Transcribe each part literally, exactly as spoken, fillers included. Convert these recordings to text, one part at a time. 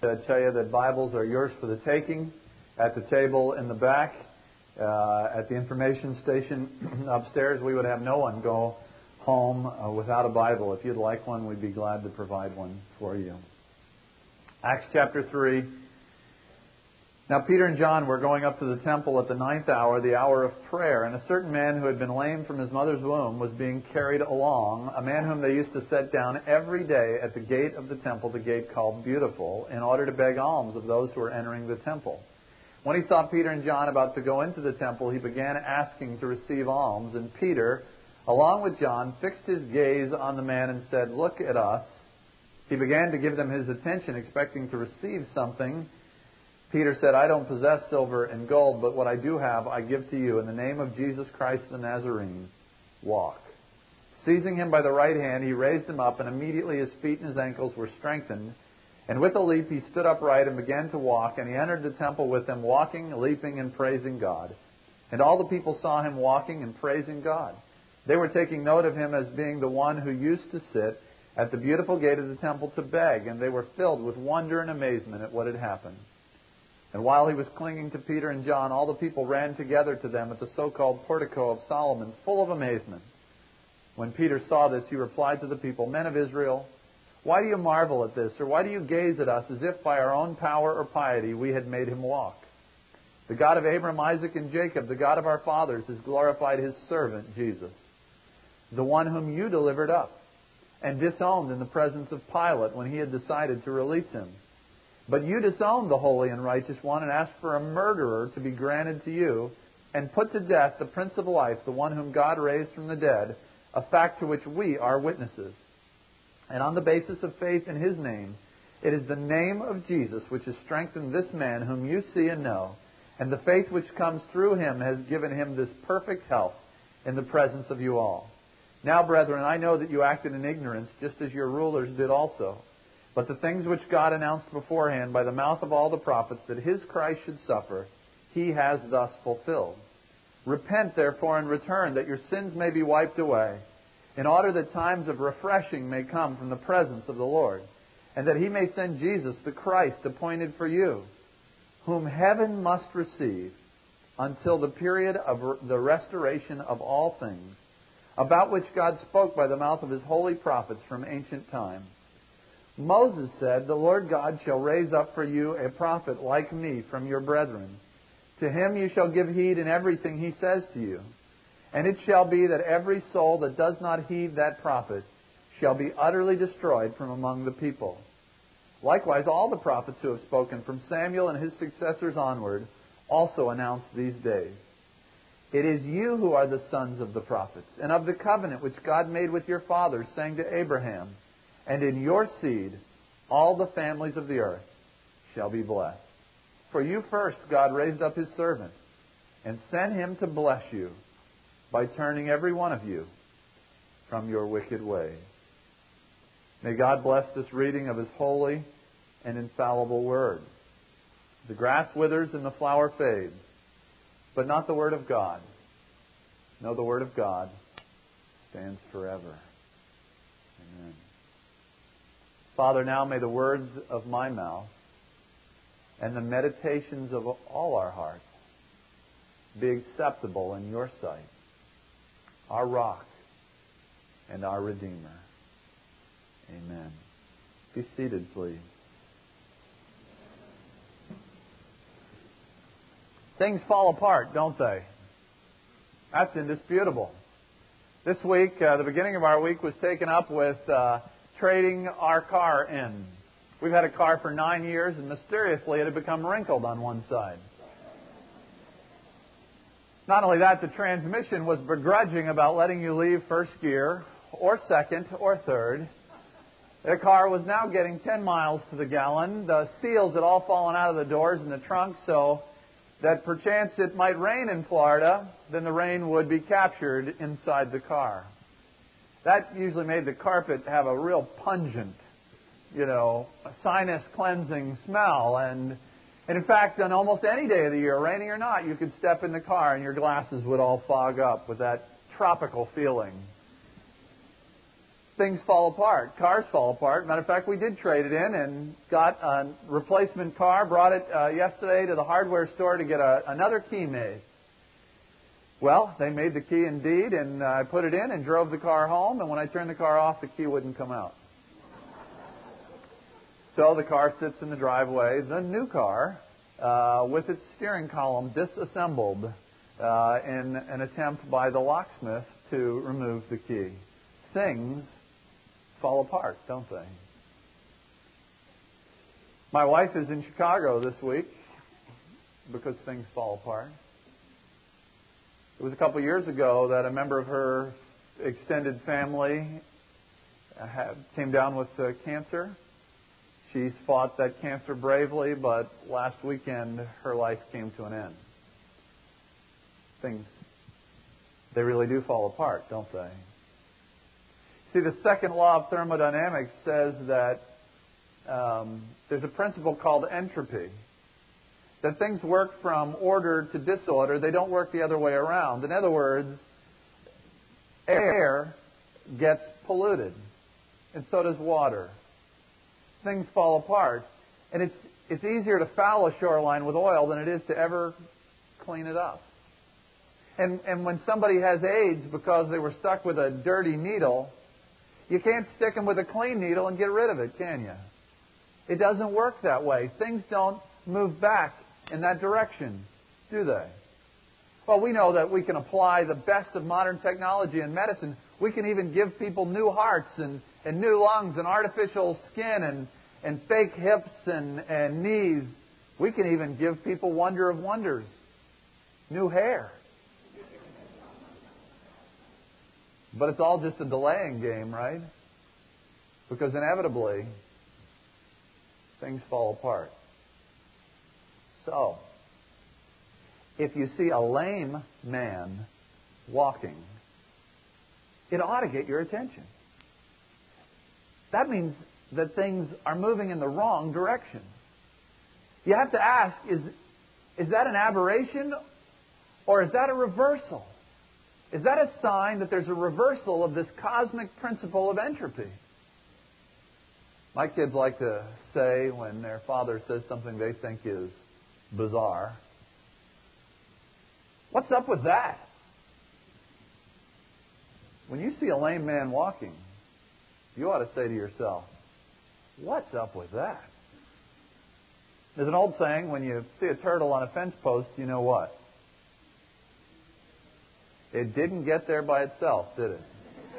to tell you that Bibles are yours for the taking at the table in the back. Uh, at the information station upstairs, we would have no one go home uh, without a Bible. If you'd like one, we'd be glad to provide one for you. Acts chapter three. Now Peter and John were going up to the temple at the ninth hour, the hour of prayer, and a certain man who had been lame from his mother's womb was being carried along, a man whom they used to set down every day at the gate of the temple, the gate called Beautiful, in order to beg alms of those who were entering the temple. When he saw Peter and John about to go into the temple, he began asking to receive alms, and Peter, along with John, fixed his gaze on the man and said, "Look at us." He began to give them his attention, expecting to receive something. Peter said, "I don't possess silver and gold, but what I do have I give to you. In the name of Jesus Christ the Nazarene, walk." Seizing him by the right hand, he raised him up, and immediately his feet and his ankles were strengthened. And with a leap he stood upright and began to walk, and he entered the temple with them, walking, leaping, and praising God. And all the people saw him walking and praising God. They were taking note of him as being the one who used to sit at the beautiful gate of the temple to beg, and they were filled with wonder and amazement at what had happened. And while he was clinging to Peter and John, all the people ran together to them at the so-called portico of Solomon, full of amazement. When Peter saw this, he replied to the people, "Men of Israel, why do you marvel at this, or why do you gaze at us as if by our own power or piety we had made him walk? The God of Abraham, Isaac, and Jacob, the God of our fathers, has glorified his servant, Jesus, the one whom you delivered up and disowned in the presence of Pilate when he had decided to release him. But you disowned the holy and righteous one and asked for a murderer to be granted to you and put to death the Prince of Life, the one whom God raised from the dead, a fact to which we are witnesses. And on the basis of faith in his name, it is the name of Jesus which has strengthened this man whom you see and know, and the faith which comes through him has given him this perfect health in the presence of you all. Now, brethren, I know that you acted in ignorance, just as your rulers did also. But the things which God announced beforehand by the mouth of all the prophets that his Christ should suffer, he has thus fulfilled. Repent, therefore, and return, that your sins may be wiped away, in order that times of refreshing may come from the presence of the Lord, and that he may send Jesus, the Christ, appointed for you, whom heaven must receive until the period of the restoration of all things, about which God spoke by the mouth of his holy prophets from ancient time. Moses said, 'The Lord God shall raise up for you a prophet like me from your brethren. To him you shall give heed in everything he says to you. And it shall be that every soul that does not heed that prophet shall be utterly destroyed from among the people.' Likewise, all the prophets who have spoken from Samuel and his successors onward also announced these days. It is you who are the sons of the prophets, and of the covenant which God made with your fathers, saying to Abraham, 'And in your seed all the families of the earth shall be blessed.' For you first God raised up his servant, and sent him to bless you, by turning every one of you from your wicked ways." May God bless this reading of his holy and infallible word. The grass withers and the flower fades, but not the word of God. No, the word of God stands forever. Amen. Father, now may the words of my mouth and the meditations of all our hearts be acceptable in your sight, our rock and our Redeemer. Amen. Be seated, please. Things fall apart, don't they? That's indisputable. This week, uh, the beginning of our week was taken up with uh, trading our car in. We've had a car for nine years, and mysteriously it had become wrinkled on one side. Not only that, the transmission was begrudging about letting you leave first gear, or second, or third. The car was now getting ten miles to the gallon. The seals had all fallen out of the doors and the trunk, so that perchance it might rain in Florida, then the rain would be captured inside the car. That usually made the carpet have a real pungent, you know, sinus cleansing smell. And And in fact, on almost any day of the year, raining or not, you could step in the car and your glasses would all fog up with that tropical feeling. things fall apart. Cars fall apart. Matter of fact, we did trade it in and got a replacement car, brought it uh, yesterday to the hardware store to get a, another key made. Well, they made the key indeed, and I put it in and drove the car home, and when I turned the car off, the key wouldn't come out. So the car sits in the driveway, the new car, uh, with its steering column disassembled uh, in an attempt by the locksmith to remove the key. Things fall apart, don't they? My wife is in Chicago this week because things fall apart. It was a couple years ago that a member of her extended family had, came down with uh, cancer. She's fought that cancer bravely, but last weekend her life came to an end. Things, they really do fall apart, don't they? See, the second law of thermodynamics says that um, there's a principle called entropy. That things work from order to disorder. They don't work the other way around. In other words, air gets polluted, and so does water. Things fall apart. And it's it's easier to foul a shoreline with oil than it is to ever clean it up. And and when somebody has AIDS because they were stuck with a dirty needle, you can't stick them with a clean needle and get rid of it, can you? It doesn't work that way. Things don't move back in that direction, do they? Well, we know that we can apply the best of modern technology in medicine. We can even give people new hearts and, and new lungs and artificial skin and, and fake hips and, and knees. We can even give people wonder of wonders, new hair. But it's all just a delaying game, right? Because inevitably, things fall apart. So, if you see a lame man walking, it ought to get your attention. That means that things are moving in the wrong direction. You have to ask, is, is that an aberration or is that a reversal? Is that a sign that there's a reversal of this cosmic principle of entropy? My kids like to say when their father says something they think is bizarre, "What's up with that?" When you see a lame man walking, you ought to say to yourself, "What's up with that?" There's an old saying, when you see a turtle on a fence post, you know what? It didn't get there by itself, did it?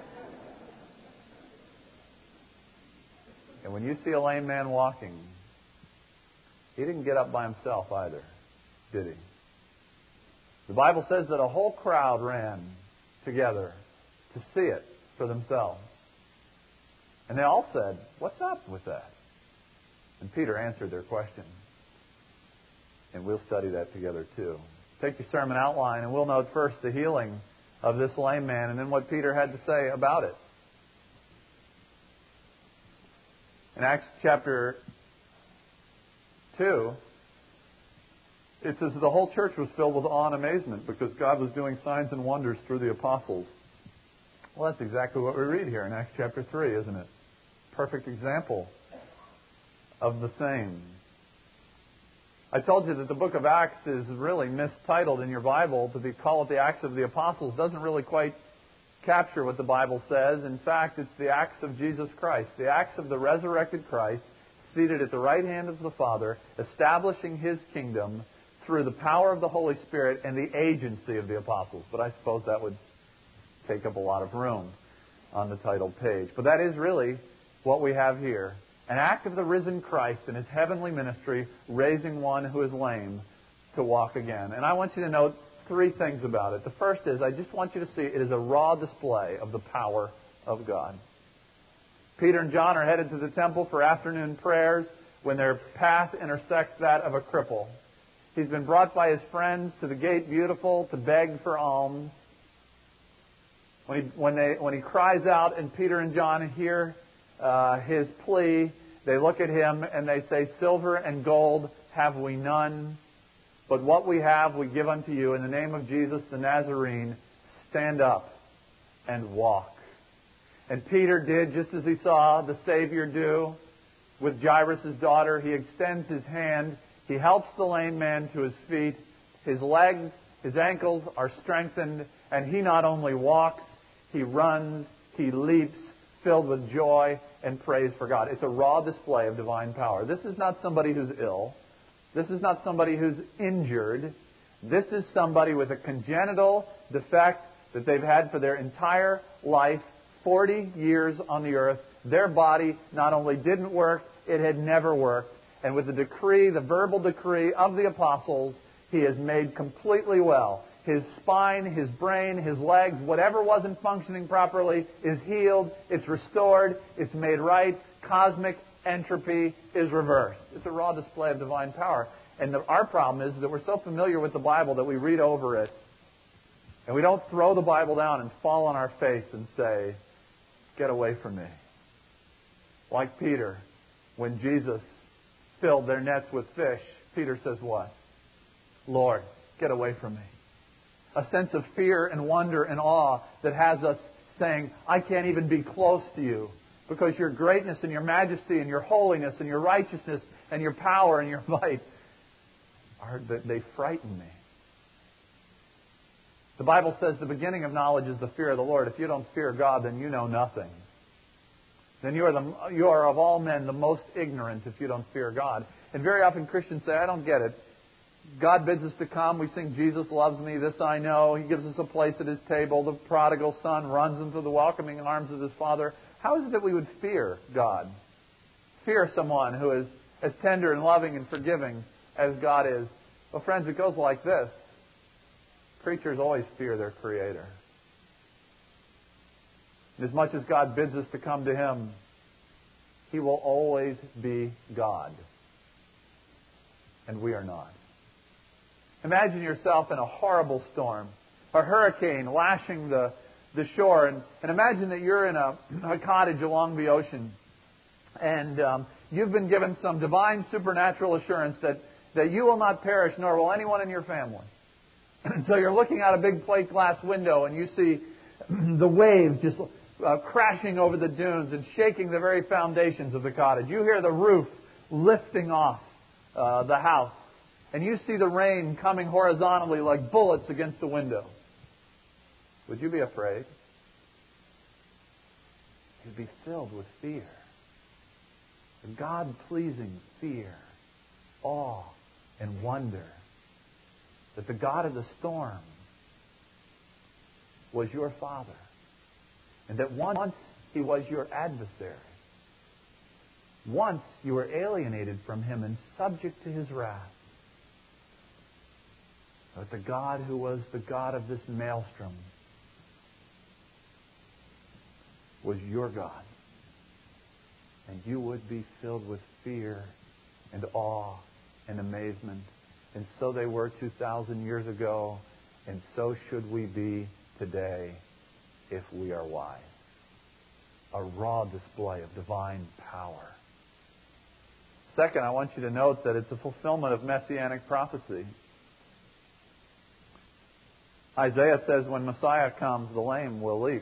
And when you see a lame man walking, he didn't get up by himself either, did he? The Bible says that a whole crowd ran together to see it for themselves. And they all said, "What's up with that?" And Peter answered their question. And we'll study that together too. Take your sermon outline and we'll note first the healing of this lame man and then what Peter had to say about it. In Acts chapter two, it says the whole church was filled with awe and amazement because God was doing signs and wonders through the apostles. Well, that's exactly what we read here in Acts chapter three, isn't it? Perfect example of the same. I told you that the book of Acts is really mistitled in your Bible. To be called the Acts of the Apostles doesn't really quite capture what the Bible says. In fact, it's the Acts of Jesus Christ, the Acts of the resurrected Christ, seated at the right hand of the Father, establishing His kingdom through the power of the Holy Spirit and the agency of the apostles. But I suppose that would take up a lot of room on the title page. But that is really what we have here. An act of the risen Christ in His heavenly ministry, raising one who is lame to walk again. And I want you to note three things about it. The first is, I just want you to see it is a raw display of the power of God. Peter and John are headed to the temple for afternoon prayers when their path intersects that of a cripple. He's been brought by his friends to the gate beautiful to beg for alms. When he, when they, when he cries out and Peter and John hear uh, his plea, they look at him and they say, "Silver and gold have we none, but what we have we give unto you. In the name of Jesus the Nazarene, stand up and walk." And Peter did just as he saw the Savior do with Jairus' daughter. He extends his hand. He helps the lame man to his feet. His legs, his ankles are strengthened. And he not only walks, he runs, he leaps, filled with joy and praise for God. It's a raw display of divine power. This is not somebody who's ill. This is not somebody who's injured. This is somebody with a congenital defect that they've had for their entire life, forty years on the earth. Their body not only didn't work, it had never worked. And with the decree, the verbal decree of the apostles, he is made completely well. His spine, his brain, his legs, whatever wasn't functioning properly is healed, it's restored, it's made right. Cosmic entropy is reversed. It's a raw display of divine power. And the, our problem is that we're so familiar with the Bible that we read over it and we don't throw the Bible down and fall on our face and say, "Get away from me." Like Peter, when Jesus filled their nets with fish, Peter says what? "Lord, get away from me." A sense of fear and wonder and awe that has us saying, "I can't even be close to you because your greatness and your majesty and your holiness and your righteousness and your power and your might, are they frighten me." The Bible says the beginning of knowledge is the fear of the Lord. If you don't fear God, then you know nothing. Then you are, the, you are of all men the most ignorant if you don't fear God. And very often Christians say, "I don't get it. God bids us to come. We sing, 'Jesus loves me, this I know.' He gives us a place at His table. The prodigal son runs into the welcoming arms of his Father." How is it that we would fear God? Fear someone who is as tender and loving and forgiving as God is? Well, friends, it goes like this. Creatures always fear their Creator. And as much as God bids us to come to Him, He will always be God. And we are not. Imagine yourself in a horrible storm, a hurricane lashing the, the shore, and, and imagine that you're in a, a cottage along the ocean, and um, you've been given some divine supernatural assurance that, that you will not perish, nor will anyone in your family. So you're looking out a big plate glass window, and you see the waves just uh, crashing over the dunes and shaking the very foundations of the cottage. You hear the roof lifting off uh, the house. And you see the rain coming horizontally like bullets against the window. Would you be afraid? You'd be filled with fear. A God-pleasing fear, awe, and wonder that the God of the storm was your Father. And that once He was your adversary. Once you were alienated from Him and subject to His wrath. But the God who was the God of this maelstrom was your God. And you would be filled with fear and awe and amazement. And so they were two thousand years ago. And so should we be today if we are wise. A raw display of divine power. Second, I want you to note that it's a fulfillment of messianic prophecy. Isaiah says when Messiah comes, the lame will leap.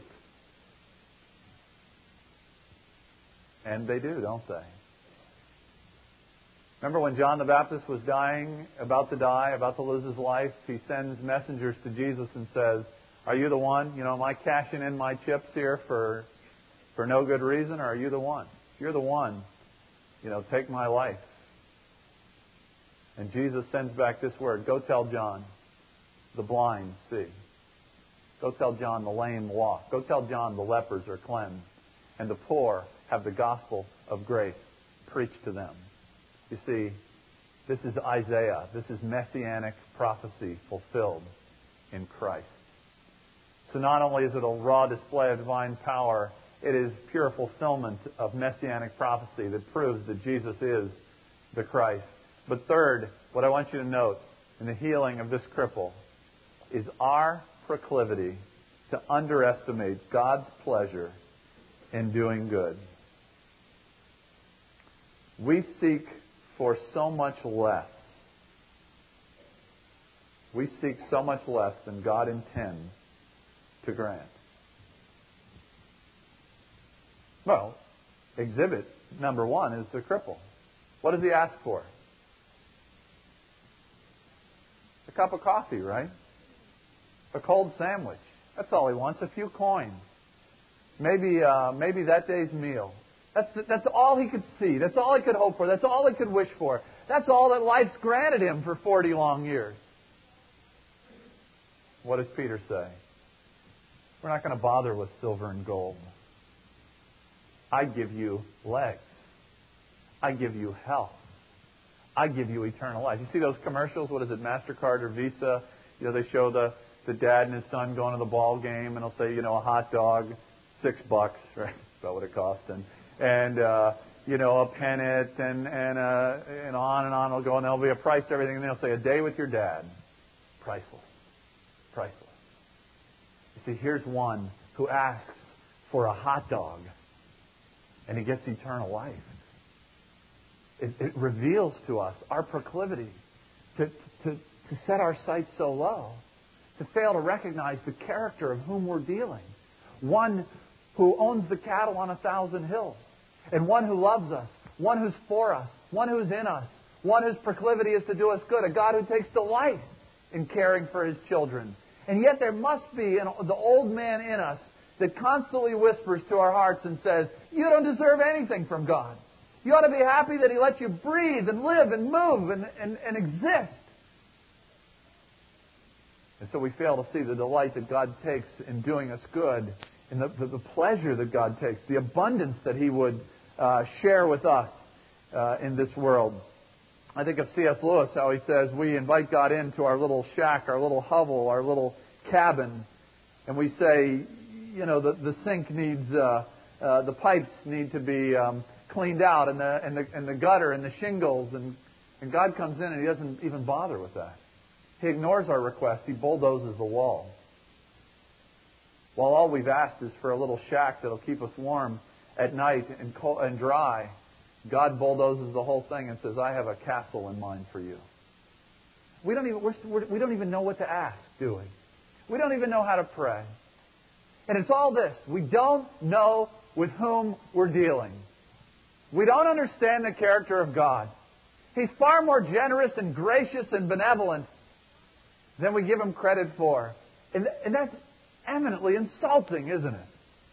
And they do, don't they? Remember when John the Baptist was dying, about to die, about to lose his life, he sends messengers to Jesus and says, "Are you the one? You know, am I cashing in my chips here for for no good reason, or are you the one? If you're the one, you know, take my life." And Jesus sends back this word, "Go tell John, the blind see. Go tell John, the lame walk. Go tell John, the lepers are cleansed. And the poor have the gospel of grace preached to them." You see, this is Isaiah. This is messianic prophecy fulfilled in Christ. So not only is it a raw display of divine power, it is pure fulfillment of messianic prophecy that proves that Jesus is the Christ. But third, what I want you to note in the healing of this cripple is our proclivity to underestimate God's pleasure in doing good. We seek for so much less. We seek so much less than God intends to grant. Well, exhibit number one is the cripple. What does he ask for? A cup of coffee, right? A cold sandwich. That's all he wants. A few coins. Maybe, uh, maybe that day's meal. That's that's all he could see. That's all he could hope for. That's all he could wish for. That's all that life's granted him for forty long years. What does Peter say? We're not going to bother with silver and gold. I give you legs. I give you health. I give you eternal life. You see those commercials? What is it, MasterCard or Visa? You know, they show the, the dad and his son going to the ball game, and they'll say, you know, a hot dog, six bucks, right? That's about what it cost. And, and uh, you know, a pennant, and, and, uh, and on and on it'll go, and there'll be a price to everything, and they'll say, a day with your dad. Priceless. Priceless. You see, here's one who asks for a hot dog, and he gets eternal life. It, it reveals to us our proclivity to, to, to set our sights so low, to fail to recognize the character of whom we're dealing. One who owns the cattle on a thousand hills, and one who loves us, one who's for us, one who's in us, one whose proclivity is to do us good, a God who takes delight in caring for His children. And yet there must be an, the old man in us that constantly whispers to our hearts and says, you don't deserve anything from God. You ought to be happy that He lets you breathe and live and move and, and, and exist. And so we fail to see the delight that God takes in doing us good, and the, the, the pleasure that God takes, the abundance that He would uh, share with us uh, in this world. I think of C S Lewis, how he says we invite God into our little shack, our little hovel, our little cabin, and we say, you know, the, the sink needs, uh, uh, the pipes need to be um, cleaned out, and the, and, the, and the gutter and the shingles, and, and God comes in and He doesn't even bother with that. He ignores our request. He bulldozes the walls. While all we've asked is for a little shack that'll keep us warm at night and, cold, and dry, God bulldozes the whole thing and says, I have a castle in mind for you. We don't even, we're, we're, we don't even know what to ask, do we? We don't even know how to pray. And it's all this. We don't know with whom we're dealing. We don't understand the character of God. He's far more generous and gracious and benevolent than we give Him credit for. And, and that's eminently insulting, isn't it?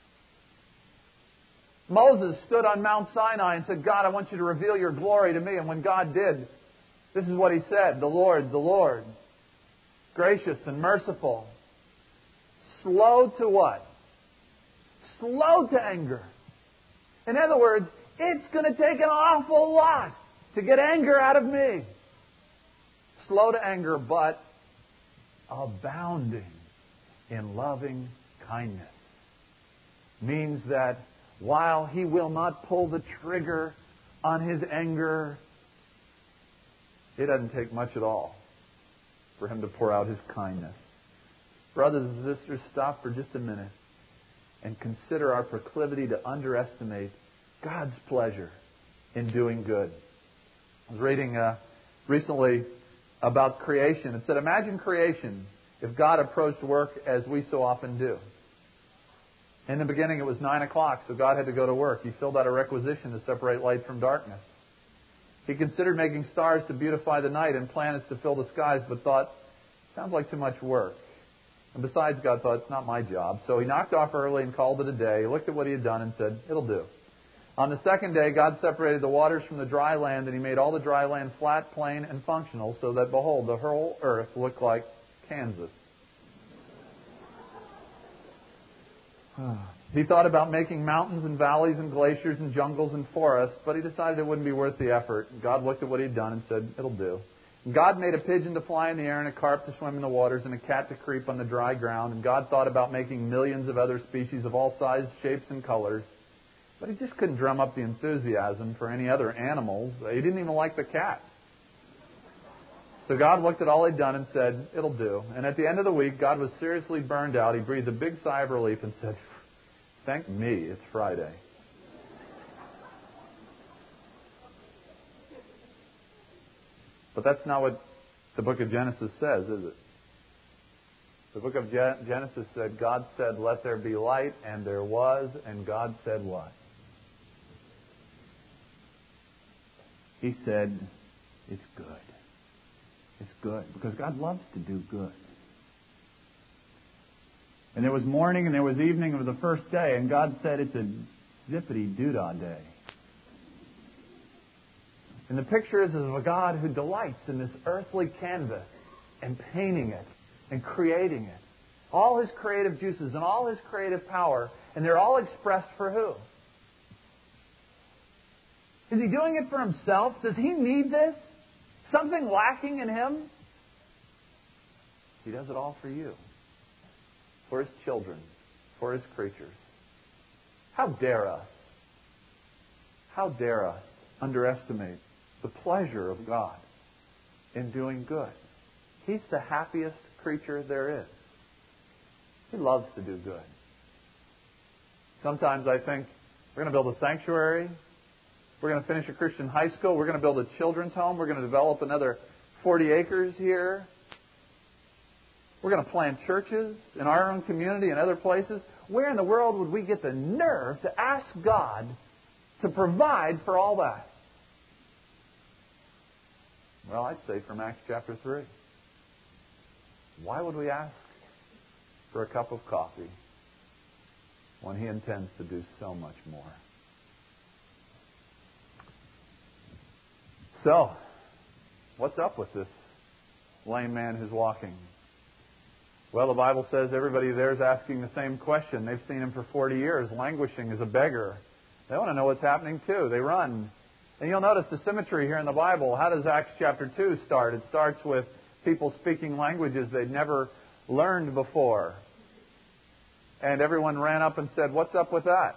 Moses stood on Mount Sinai and said, God, I want you to reveal your glory to me. And when God did, this is what He said, the Lord, the Lord, gracious and merciful, slow to what? Slow to anger. In other words, it's going to take an awful lot to get anger out of me. Slow to anger, but abounding in loving kindness. Means that while He will not pull the trigger on His anger, it doesn't take much at all for Him to pour out His kindness. Brothers and sisters, stop for just a minute and consider our proclivity to underestimate God's pleasure in doing good. I was reading uh, recently about creation. It said, imagine creation if God approached work as we so often do. In the beginning, it was nine o'clock, so God had to go to work. He filled out a requisition to separate light from darkness. He considered making stars to beautify the night and planets to fill the skies, but thought, sounds like too much work. And besides, God thought, it's not my job. So He knocked off early and called it a day. He looked at what He had done and said, it'll do. On the second day, God separated the waters from the dry land, and He made all the dry land flat, plain, and functional, so that, behold, the whole earth looked like Kansas. He thought about making mountains and valleys and glaciers and jungles and forests, but He decided it wouldn't be worth the effort. God looked at what He had done and said, it'll do. And God made a pigeon to fly in the air and a carp to swim in the waters and a cat to creep on the dry ground. And God thought about making millions of other species of all sizes, shapes, and colors. But He just couldn't drum up the enthusiasm for any other animals. He didn't even like the cat. So God looked at all He'd done and said, it'll do. And at the end of the week, God was seriously burned out. He breathed a big sigh of relief and said, thank me, it's Friday. But that's not what the book of Genesis says, is it? The book of Genesis said, God said, let there be light, and there was, and God said what? he said, it's good. It's good. Because God loves to do good. And there was morning and there was evening of the first day, and God said it's a zippity-doo-dah day. And the picture is of a God who delights in this earthly canvas and painting it and creating it. All His creative juices and all His creative power, and they're all expressed for who? Is He doing it for Himself? Does He need this? Something lacking in Him? He does it all for you. For His children. For His creatures. How dare us? How dare us underestimate the pleasure of God in doing good? He's the happiest creature there is. He loves to do good. Sometimes I think we're going to build a sanctuary. We're going to finish a Christian high school. We're going to build a children's home. We're going to develop another forty acres here. We're going to plant churches in our own community and other places. Where in the world would we get the nerve to ask God to provide for all that? Well, I'd say from Acts chapter three. Why would we ask for a cup of coffee when He intends to do so much more? So, what's up with this lame man who's walking? Well, the Bible says everybody there is asking the same question. They've seen him for forty years, languishing as a beggar. They want to know what's happening too. They run. And you'll notice the symmetry here in the Bible. How does Acts chapter two start? It starts with people speaking languages they'd never learned before. And everyone ran up and said, what's up with that?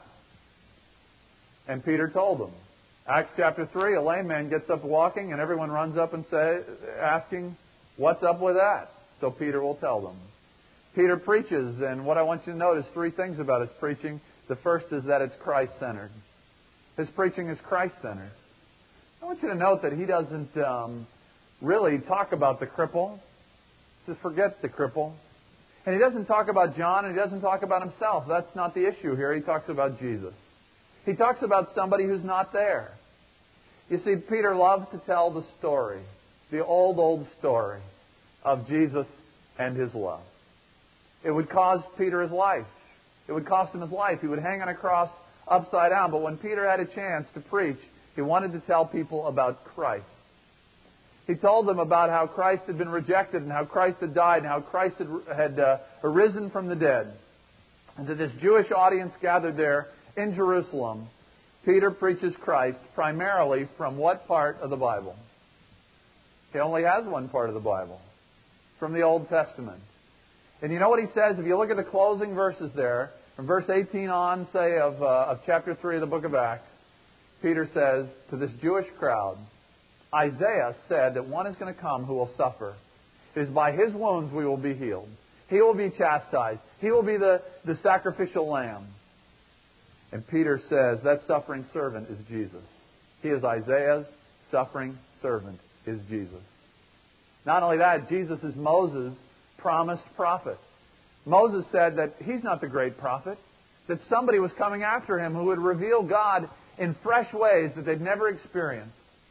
And Peter told them. Acts chapter three, a lame man gets up walking and everyone runs up and say, asking, what's up with that? So Peter will tell them. Peter preaches, and what I want you to notice, three things about his preaching. The first is that it's Christ-centered. His preaching is Christ-centered. I want you to note that he doesn't um, really talk about the cripple. He says, forget the cripple. And he doesn't talk about John, and he doesn't talk about himself. That's not the issue here. He talks about Jesus. He talks about somebody who's not there. You see, Peter loved to tell the story, the old, old story of Jesus and His love. It would cost Peter his life. It would cost him his life. He would hang on a cross upside down. But when Peter had a chance to preach, he wanted to tell people about Christ. He told them about how Christ had been rejected and how Christ had died and how Christ had, had uh, arisen from the dead. And to this Jewish audience gathered there in Jerusalem, Peter preaches Christ primarily from what part of the Bible? He only has one part of the Bible. From the Old Testament. And you know what he says? If you look at the closing verses there, from verse eighteen on, say, of, uh, of chapter three of the book of Acts, Peter says to this Jewish crowd, Isaiah said that one is going to come who will suffer. It is by His wounds we will be healed. He will be chastised. He will be the, the sacrificial lamb. And Peter says that suffering servant is Jesus. He is Isaiah's suffering servant is Jesus. Not only that, Jesus is Moses' promised prophet. Moses said that he's not the great prophet, that somebody was coming after him who would reveal God in fresh ways that they'd never experienced.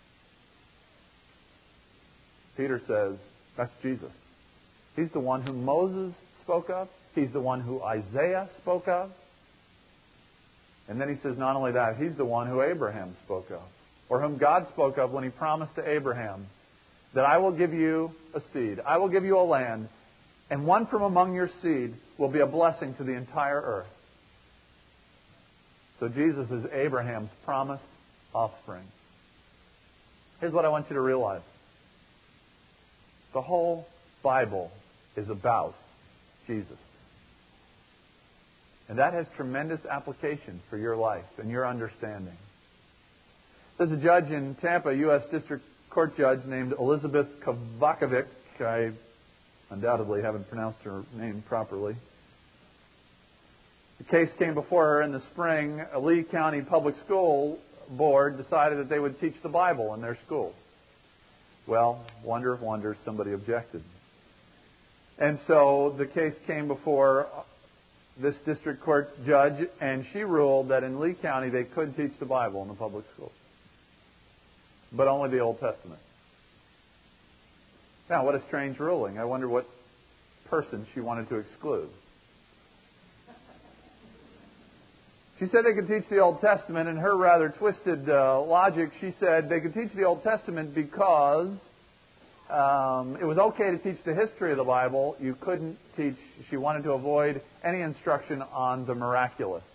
Peter says, that's Jesus. He's the one whom Moses spoke of. He's the one who Isaiah spoke of. And then he says not only that, he's the one who Abraham spoke of, or whom God spoke of when He promised to Abraham that I will give you a seed, I will give you a land, and one from among your seed will be a blessing to the entire earth. So Jesus is Abraham's promised offspring. Here's what I want you to realize. The whole Bible is about Jesus. And that has tremendous application for your life and your understanding. There's a judge in Tampa, a U S District Court judge named Elizabeth Kovakovic. I undoubtedly haven't pronounced her name properly. The case came before her in the spring. A Lee County Public School Board decided that they would teach the Bible in their school. Well, wonder of wonders, somebody objected. And so the case came before this district court judge, and she ruled that in Lee County they could teach the Bible in the public schools. but only the Old Testament. Now, what a strange ruling. I wonder what person she wanted to exclude. She said they could teach the Old Testament. In her rather twisted uh, logic, she said they could teach the Old Testament because um, it was okay to teach the history of the Bible. You couldn't teach, she wanted to avoid any instruction on the miraculous.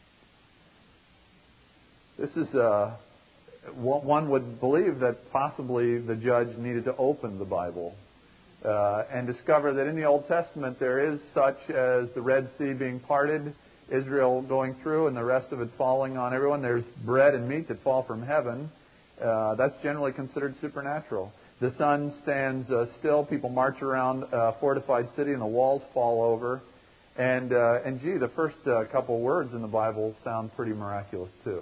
This is, uh, one would believe that possibly the judge needed to open the Bible uh, and discover that in the Old Testament there is such as the Red Sea being parted, Israel going through, and the rest of it falling on everyone. There's bread and meat that fall from heaven. Uh, that's generally considered supernatural. The sun stands uh, still. People march around a fortified city, and the walls fall over. And uh, and gee, the first uh, couple words in the Bible sound pretty miraculous too.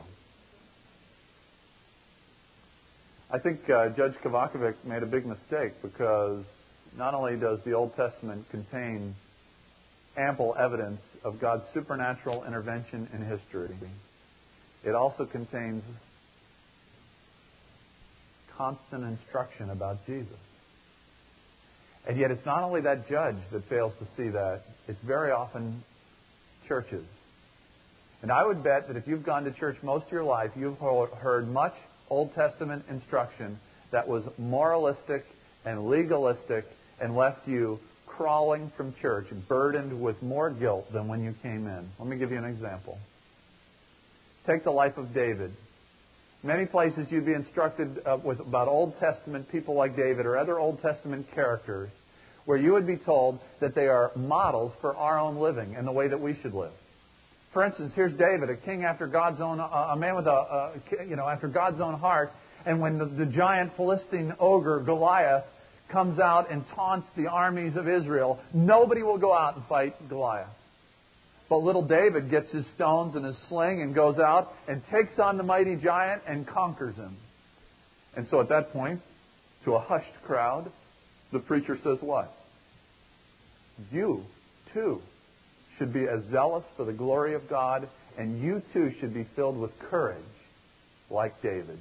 I think uh, Judge Kavakovic made a big mistake, because not only does the Old Testament contain ample evidence of God's supernatural intervention in history, it also contains constant instruction about Jesus. And yet it's not only that judge that fails to see that, it's very often churches. And I would bet that if you've gone to church most of your life, you've heard much Old Testament instruction that was moralistic and legalistic and left you crawling from church, burdened with more guilt than when you came in. Let me give you an example. Take the life of David. Many places you'd be instructed uh, with about Old Testament people like David or other Old Testament characters, where you would be told that they are models for our own living and the way that we should live. For instance, here's David, a king after God's own, uh, a man with a, uh, you know, after God's own heart. And when the, the giant Philistine ogre Goliath comes out and taunts the armies of Israel, nobody will go out and fight Goliath. But little David gets his stones and his sling and goes out and takes on the mighty giant and conquers him. And so at that point, to a hushed crowd, the preacher says what? You, too, should be as zealous for the glory of God, and you, too, should be filled with courage like David.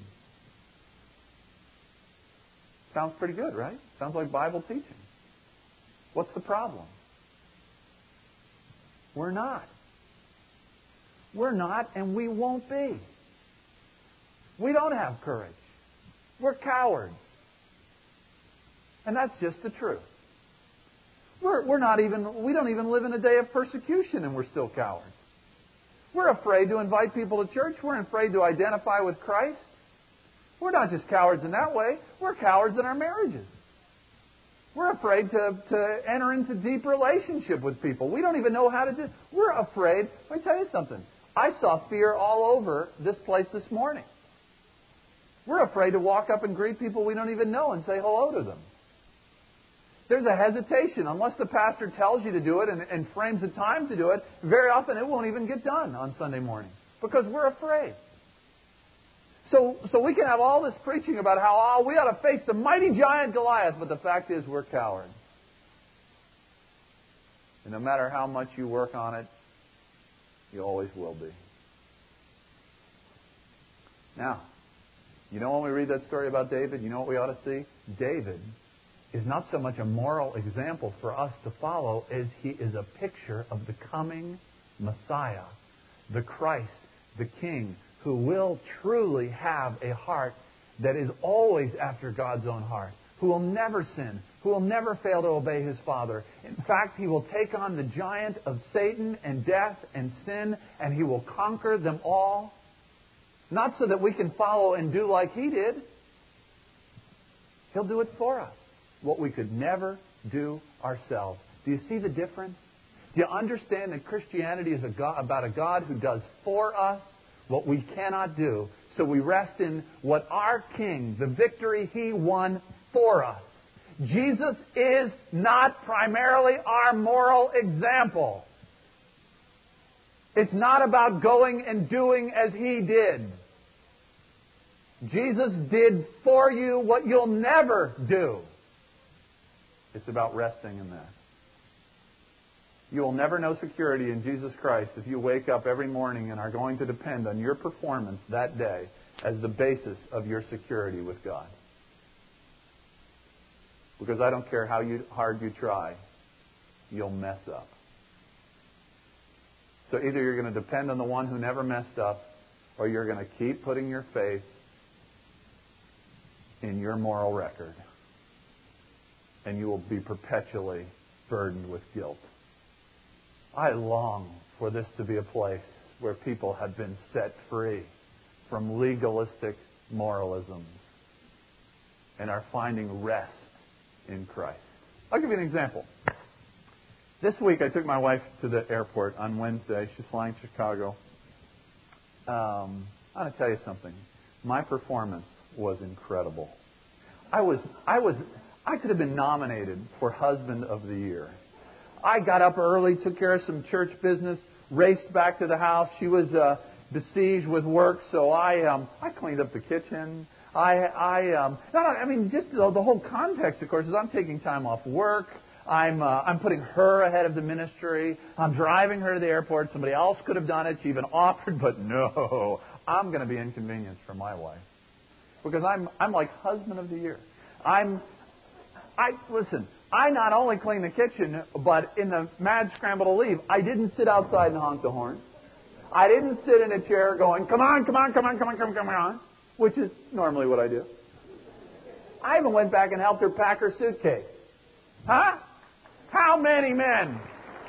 Sounds pretty good, right? Sounds like Bible teaching. What's the problem? We're not. We're not, and we won't be. We don't have courage. We're cowards. And that's just the truth. We're, we're not even, we don't even live in a day of persecution, and we're still cowards. We're afraid to invite people to church. We're afraid to identify with Christ. We're not just cowards in that way. We're cowards in our marriages. We're afraid to, to enter into deep relationship with people. We don't even know how to do it. We're afraid. Let me tell you something. I saw fear all over this place this morning. We're afraid to walk up and greet people we don't even know and say hello to them. There's a hesitation. Unless the pastor tells you to do it and, and frames a time to do it, very often it won't even get done on Sunday morning because we're afraid. So, so we can have all this preaching about how oh, we ought to face the mighty giant Goliath, but the fact is we're cowards. And no matter how much you work on it, you always will be. Now, you know when we read that story about David, you know what we ought to see? David is not so much a moral example for us to follow as he is a picture of the coming Messiah, the Christ, the King, who will truly have a heart that is always after God's own heart, who will never sin, who will never fail to obey his Father. In fact, he will take on the giant of Satan and death and sin, and he will conquer them all. Not so that we can follow and do like he did. He'll do it for us, what we could never do ourselves. Do you see the difference? Do you understand that Christianity is a God, about a God who does for us what we cannot do? So we rest in what our King, the victory He won for us. Jesus is not primarily our moral example. It's not about going and doing as He did. Jesus did for you what you'll never do. It's about resting in that. You will never know security in Jesus Christ if you wake up every morning and are going to depend on your performance that day as the basis of your security with God. Because I don't care how you, hard you try, you'll mess up. So either you're going to depend on the one who never messed up, or you're going to keep putting your faith in your moral record. And you will be perpetually burdened with guilt. I long for this to be a place where people have been set free from legalistic moralisms and are finding rest in Christ. I'll give you an example. This week I took my wife to the airport on Wednesday. She's flying to Chicago. Um, I want to tell you something. My performance was incredible. I was, I was, I could have been nominated for Husband of the Year. I got up early, took care of some church business, raced back to the house. She was uh, besieged with work, so I, um, I cleaned up the kitchen. I, I, um, no, no, I mean, just the, the whole context, of course, is I'm taking time off work. I'm, uh, I'm putting her ahead of the ministry. I'm driving her to the airport. Somebody else could have done it. She even offered, but no, I'm going to be inconvenienced for my wife because I'm, I'm like Husband of the Year. I'm, I listen. I not only cleaned the kitchen, but in the mad scramble to leave, I didn't sit outside and honk the horn. I didn't sit in a chair going, "Come on, come on, come on, come on, come on, come on," which is normally what I do. I even went back and helped her pack her suitcase. Huh? How many men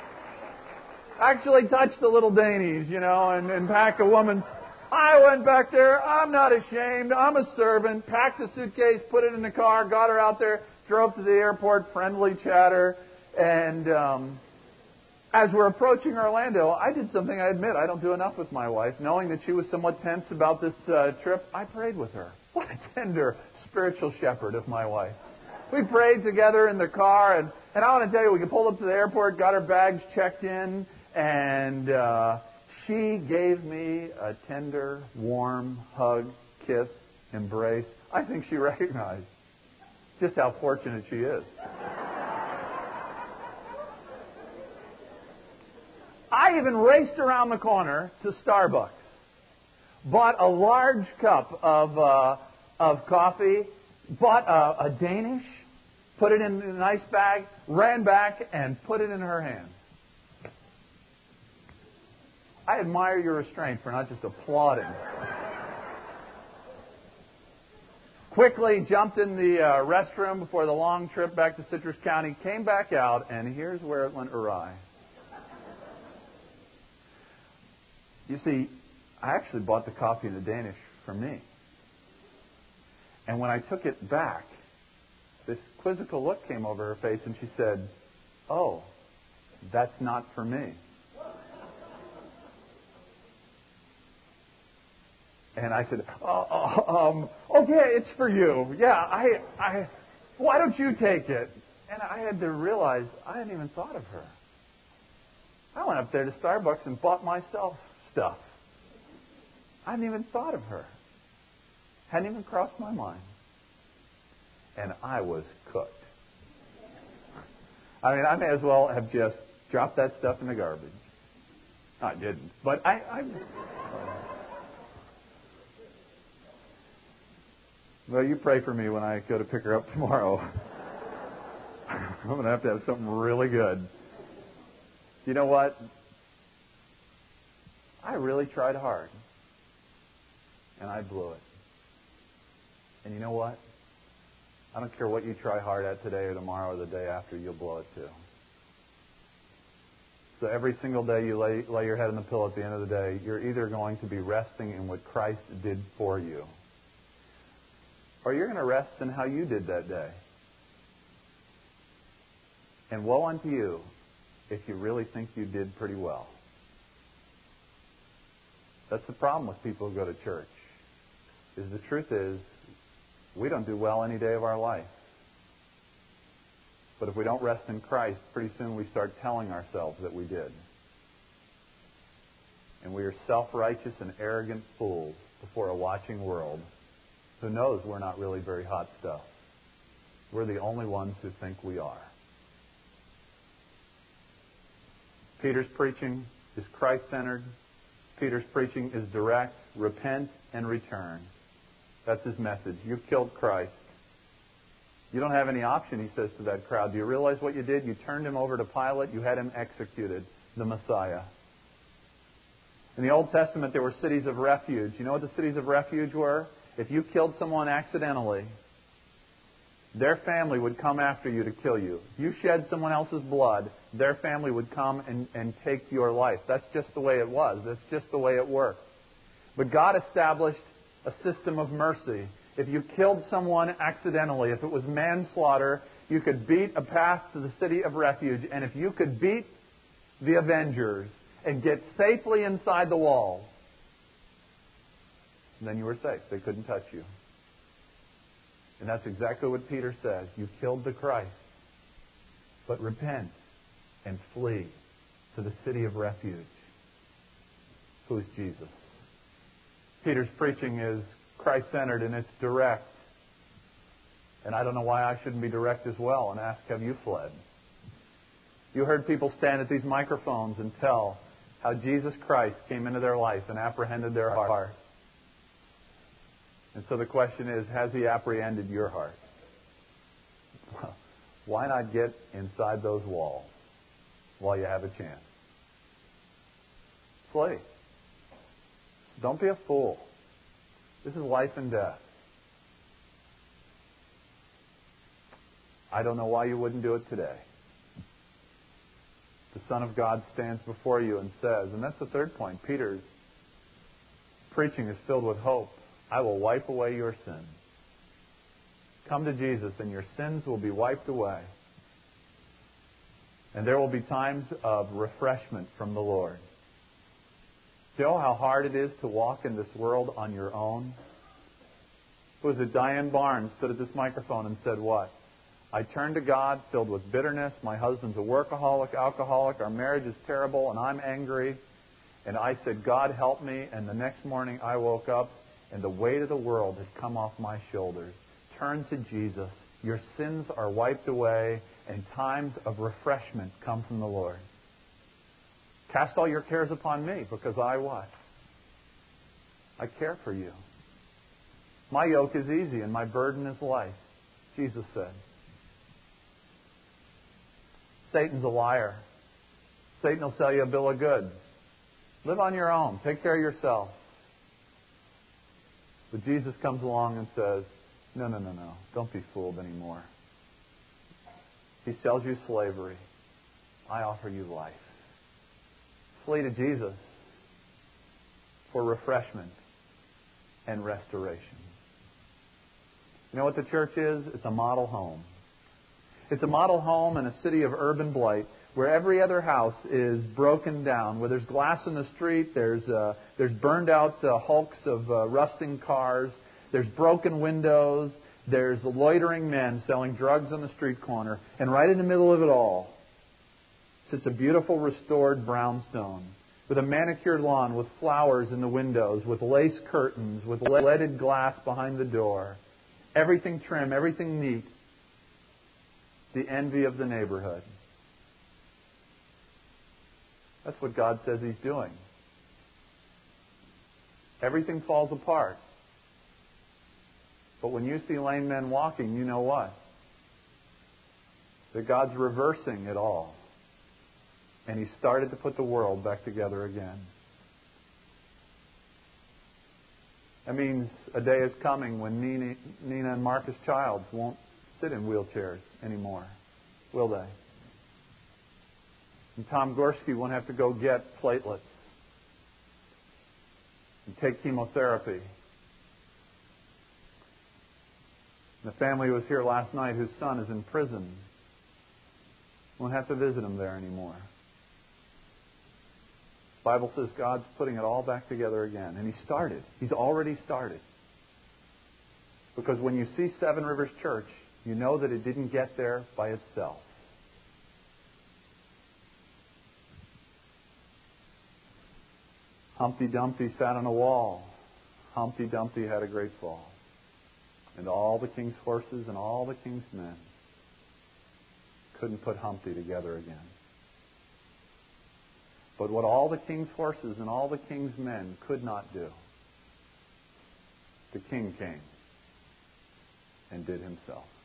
actually touch the little dainties, you know, and, and pack a woman's... I went back there. I'm not ashamed. I'm a servant. Packed the suitcase, put it in the car, got her out there, drove to the airport, friendly chatter. And um, as we're approaching Orlando, I did something I admit I don't do enough with my wife. Knowing that she was somewhat tense about this uh, trip, I prayed with her. What a tender spiritual shepherd of my wife. We prayed together in the car, and, and I want to tell you, we pulled up to the airport, got our bags checked in, and uh, she gave me a tender, warm hug, kiss, embrace. I think she recognized just how fortunate she is. I even raced around the corner to Starbucks, bought a large cup of uh, of coffee, bought a, a Danish, put it in a nice bag, ran back and put it in her hand. I admire your restraint for not just applauding. Quickly jumped in the uh, restroom before the long trip back to Citrus County, came back out, and here's where it went awry. You see, I actually bought the coffee and the Danish for me. And when I took it back, this quizzical look came over her face, and she said, "Oh, that's not for me." And I said, oh, oh, um, "Oh, yeah, it's for you. Yeah, I, I, why don't you take it?" And I had to realize I hadn't even thought of her. I went up there to Starbucks and bought myself stuff. I hadn't even thought of her. Hadn't even crossed my mind. And I was cooked. I mean, I may as well have just dropped that stuff in the garbage. I didn't. But I... I well, you pray for me when I go to pick her up tomorrow. I'm going to have to have something really good. You know what? I really tried hard. And I blew it. And you know what? I don't care what you try hard at today or tomorrow or the day after, you'll blow it too. So every single day you lay, lay your head on the pillow at the end of the day, you're either going to be resting in what Christ did for you, or you're going to rest in how you did that day. And woe unto you if you really think you did pretty well. That's the problem with people who go to church. Is the truth is, we don't do well any day of our life. But if we don't rest in Christ, pretty soon we start telling ourselves that we did. And we are self-righteous and arrogant fools before a watching world who knows we're not really very hot stuff. We're the only ones who think we are. Peter's preaching is Christ-centered. Peter's preaching is direct, repent and return. That's his message. You killed Christ. You don't have any option, he says to that crowd. Do you realize what you did? You turned him over to Pilate. You had him executed, the Messiah. In the Old Testament, there were cities of refuge. You know what the cities of refuge were? If you killed someone accidentally, their family would come after you to kill you. If you shed someone else's blood, their family would come and, and take your life. That's just the way it was. That's just the way it worked. But God established a system of mercy. If you killed someone accidentally, if it was manslaughter, you could beat a path to the city of refuge. And if you could beat the avengers and get safely inside the walls, then you were safe. They couldn't touch you. And that's exactly what Peter says. You killed the Christ. But repent and flee to the city of refuge. Who's Jesus? Peter's preaching is Christ-centered and it's direct. And I don't know why I shouldn't be direct as well and ask, have you fled? You heard people stand at these microphones and tell how Jesus Christ came into their life and apprehended their heart. And so the question is, has he apprehended your heart? Well, why not get inside those walls while you have a chance? Flee. Don't be a fool. This is life and death. I don't know why you wouldn't do it today. The Son of God stands before you and says, and that's the third point, Peter's preaching is filled with hope. I will wipe away your sins. Come to Jesus and your sins will be wiped away. And there will be times of refreshment from the Lord. Do you know how hard it is to walk in this world on your own? It was it Diane Barnes stood at this microphone and said what? I turned to God filled with bitterness. My husband's a workaholic, alcoholic. Our marriage is terrible and I'm angry. And I said, God help me. And the next morning I woke up and the weight of the world has come off my shoulders. Turn to Jesus. Your sins are wiped away and times of refreshment come from the Lord. Cast all your cares upon me because I what? I care for you. My yoke is easy and my burden is light, Jesus said. Satan's a liar. Satan will sell you a bill of goods. Live on your own. Take care of yourself. But Jesus comes along and says, no, no, no, no. Don't be fooled anymore. He sells you slavery. I offer you life. Flee to Jesus for refreshment and restoration. You know what the church is? It's a model home. It's a model home in a city of urban blight where every other house is broken down, where there's glass in the street, there's uh, there's burned out uh, hulks of uh, rusting cars, there's broken windows, there's loitering men selling drugs on the street corner, and right in the middle of it all sits a beautiful restored brownstone with a manicured lawn, with flowers in the windows, with lace curtains, with leaded glass behind the door. Everything trim, everything neat. The envy of the neighborhood. That's what God says He's doing. Everything falls apart. But when you see lame men walking, you know what? That God's reversing it all. And He started to put the world back together again. That means a day is coming when Nina, Nina and Marcus Childs won't sit in wheelchairs anymore, will they? And Tom Gorski won't have to go get platelets and take chemotherapy. The family who was here last night, whose son is in prison, won't have to visit him there anymore. The Bible says God's putting it all back together again. And He started. He's already started. Because when you see Seven Rivers Church, you know that it didn't get there by itself. Humpty Dumpty sat on a wall. Humpty Dumpty had a great fall. And all the king's horses and all the king's men couldn't put Humpty together again. But what all the king's horses and all the king's men could not do, the king came. and did himself.